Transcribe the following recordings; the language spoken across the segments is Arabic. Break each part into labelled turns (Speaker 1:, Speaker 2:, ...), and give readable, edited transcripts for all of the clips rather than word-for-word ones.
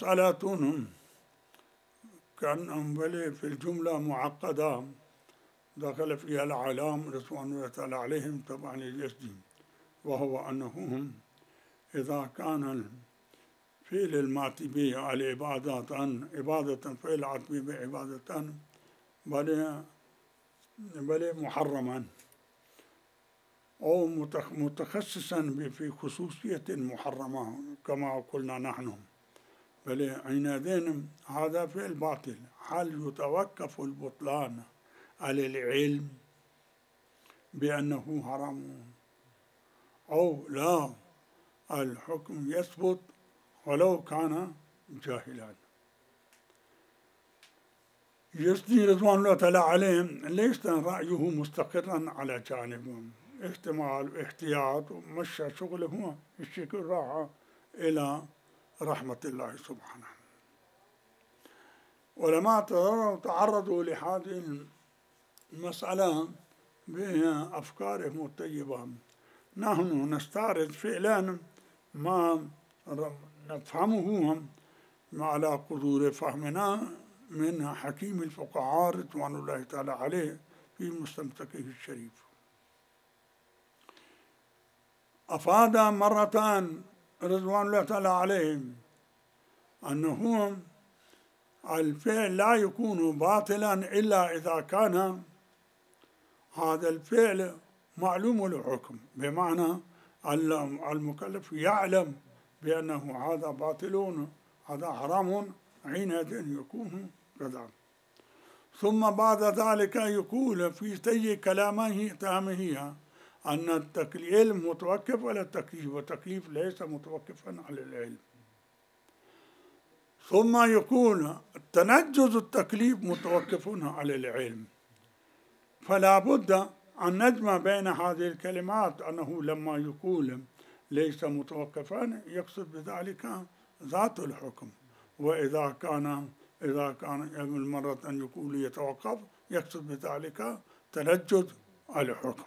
Speaker 1: مسألة كأنهم بل في الجملة معقدة دخل فيها العلام رضوان الله تعالى عليهم طبعا اليزدي، وهو أنهم إذا كان الفعل المأتي به العبادات عبادة فعل عتبي بعبادة بل محرما أو متخصصا في خصوصية محرمة كما قلنا نحن، بل حينئذ هذا فعل باطل. هل يتوقف البطلان على العلم بأنه حرام أو لا؟ الحكم يثبت ولو كان جاهلا. يزدي رضوان الله تعالى عليهم ليس رأيه مستقرا على جانبهم، احتمال احتياط ومشى شغله الشكل راح إلى رحمة الله سبحانه. ولما تعرضوا لهذه المسألة بأفكارهم الطيبة، نحن نستعرض فعلا ما نفهمه على قدور فهمنا من حكيم الفقهاء رضوان الله تعالى عليه في مستمسكه الشريف. أفاد مرتان رضوان الله تعالى عليهم أنه الفعل لا يكون باطلا إلا إذا كان هذا الفعل معلوم الحكم، بمعنى المكلف يعلم بأنه هذا باطل هذا حرام، حينئذ يكون كذا. ثم بعد ذلك يقول في سي كلامه تامه أن العلم متوقف على التكليف والتكليف ليس متوقفا على العلم. ثم يقول تنجز التكليف متوقف على العلم. فلا بد أن نجمع بين هذه الكلمات، أنه لما يقول ليس متوقفا يقصد بذلك ذات الحكم، وإذا كان المرة أن يقول يتوقف يقصد بذلك تنجز الحكم.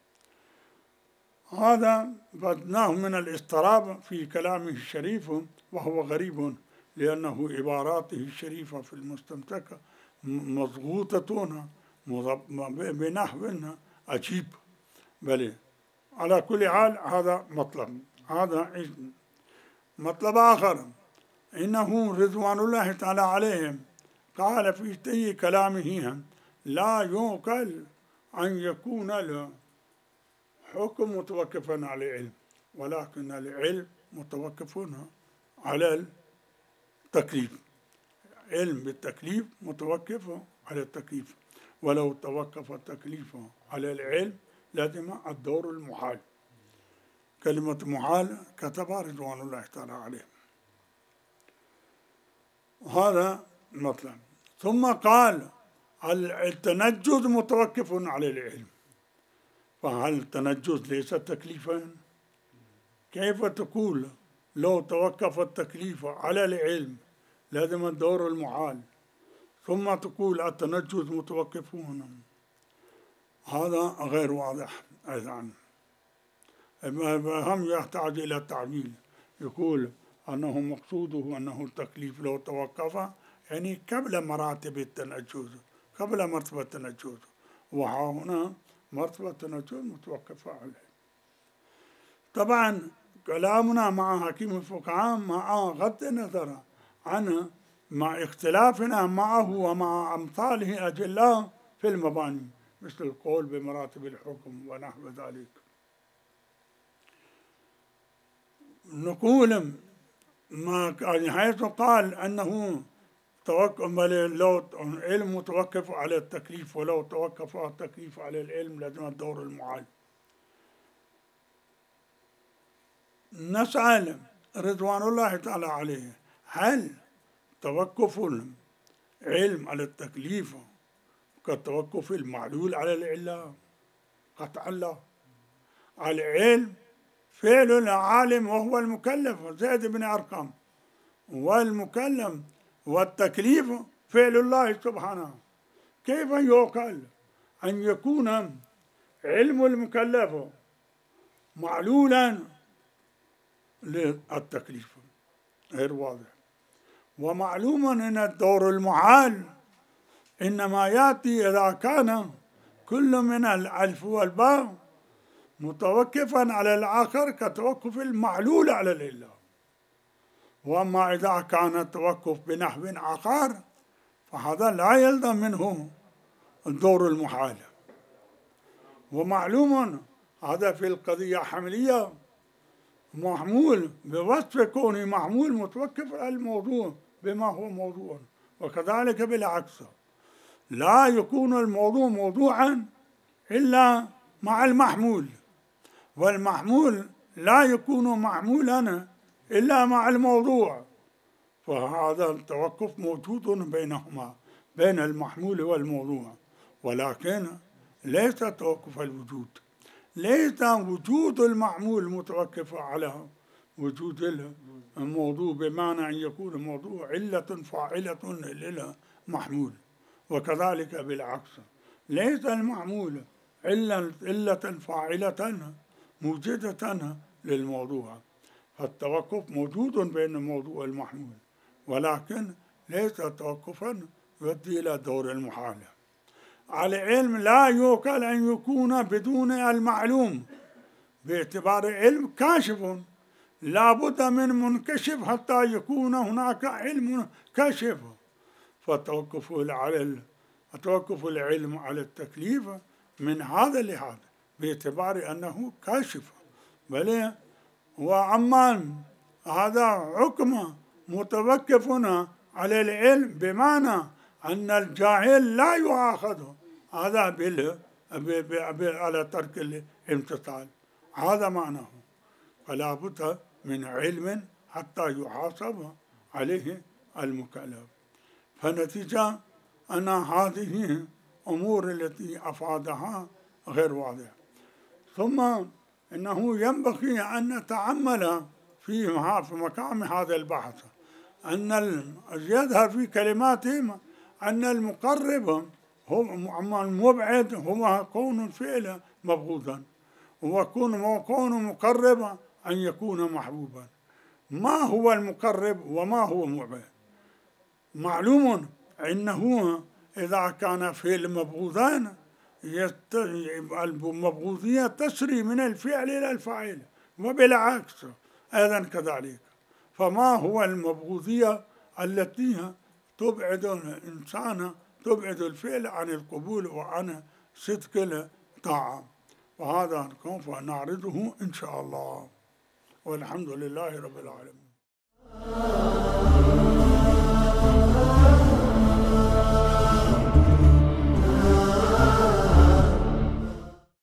Speaker 1: هذا بدناه من الاضطراب في كلامه الشريف، وهو غريب لأنه عباراته الشريفة في المستمسك مضغوطة بنحو عجيب. بل على كل حال هذا مطلب. هذا مطلب آخر، إنه رضوان الله تعالى عليهم قال في تي كلامه لا يعقل أن يكون الحكم متوقفا على العلم، ولكن العلم متوقف على التكليف. علم بالتكليف متوقف على التكليف، ولو توقف التكليف على العلم لازم الدور المحال. كلمة محال كتبها رضوان الله تعالى عليه. هذا مطلب. ثم قال التنجز متوقف على العلم. فهل التنجز ليس تكليفا؟ كيف تقول لو توقف التكليف على العلم لازم الدور المحال، ثم تقول التنجز متوقفون؟ هذا غير واضح أيضا. هم يحتاج إلى التعديل. يقول أنه مقصوده أنه التكليف لو توقف يعني قبل مراتب التنجز، قبل مرتبة التنجز، وها هنا مرتبة التنجز متوقفة عليه. طبعا كلامنا مع حكيم الفقهاء مع غض النظر عن مع اختلافنا معه ومع أمثاله أجلاء في المباني، مثل القول بمراتب الحكم ونحو ذلك. نقول ما حيث قال أنه لو العلم متوقف على التكليف، ولو توقف التكليف على العلم لازم الدور المعال. نسأل رضوان الله تعالى عليه هل توقف العلم على التكليف كتوقف المعلول على العلة؟ قطعا لا. العلم فعل العالم وهو المكلف زيد بن أرقم، والمكلم والتكليف فعل الله سبحانه. كيف يعقل أن يكون علم المكلف معلولا للتكليف؟ غير واضح. ومعلوم أن الدور المحال إنما يأتي إذا كان كل من الألف والباء متوقفا على الآخر كتوقف المعلول على الإله. وأما إذا كان التوقف بنحو آخر فهذا لا يلزم منه الدور المحال. ومعلوم هذا في القضية حملية محمول بوصف كونه محمول متوقف على الموضوع بما هو موضوع، وكذلك بالعكس لا يكون الموضوع موضوعا إلا مع المحمول، والمحمول لا يكون محمولا إلا مع الموضوع، فهذا التوقف موجود بينهما بين المحمول والموضوع، ولكن ليس توقف الوجود، ليس وجود المحمول متوقف على وجود الموضوع، بمعنى أن يكون الموضوع علة فاعلة للمحمول، وكذلك بالعكس ليس المحمول علة فاعلة موجودة للموضوع، فالتوقف موجود بين الموضوع والمحمول، ولكن ليس توقفا يؤدي إلى دور المحال. العلم لا يوكل أن يكون بدون المعلوم، باعتبار العلم كاشف، لا بد من منكشف حتى يكون هناك علم كاشف، فتوقف العلم على التكليف من هذا اللحاظ باعتبار أنه كاشف. بل وأما هذا حكم متوقف على العلم بمعنى أن الجاهل لا يؤاخذ هذا على ترك الامتثال، هذا معناه، فلا بد من علم حتى يحاسب عليه المكلف. فنتيجة أن هذه أمور التي أفادها غير واضحة. ثم إنه ينبغي أن نتأمل في مقام هذا البحث أن يظهر في كلماتهم أن المقرب هو المبعد هو كون الفعل مبغوضا، وكون مقرب أن يكون محبوبا. ما هو المقرب وما هو المبعد؟ معلوم أنه إذا كان فعل مبغوضان المبغوضية تسري من الفعل إلى الفاعل، وبالعكس أيضا كذلك. فما هو المبغوضية التي تبعد الإنسان، تبعد الفعل عن القبول وعن صدق الطاعة، وهذا سوف نعرضه إن شاء الله، والحمد لله رب العالمين.